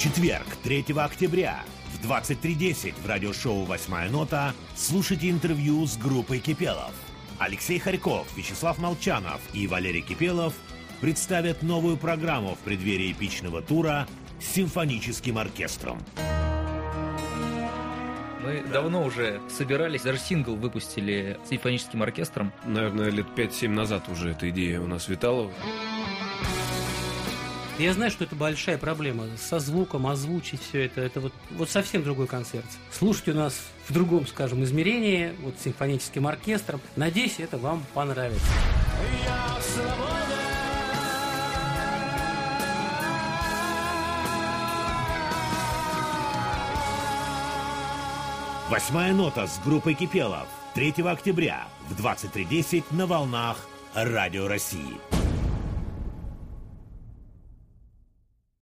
четверг, 3 октября в 23:10 в радиошоу «Восьмая нота» слушайте интервью с группой Кипелов. Алексей Харьков, Вячеслав Молчанов и Валерий Кипелов представят новую программу в преддверии эпичного тура с симфоническим оркестром. Мы давно уже собирались, даже сингл выпустили с симфоническим оркестром. Наверное, лет 5-7 назад уже эта идея у нас витала. Я знаю, что это большая проблема. Со звуком, озвучить все это. Это вот совсем другой концерт. Слушайте у нас в другом, скажем, измерении, вот с симфоническим оркестром. Надеюсь, это вам понравится. «Восьмая нота» с группой Кипелов 3 октября в 23:10 на волнах Радио России.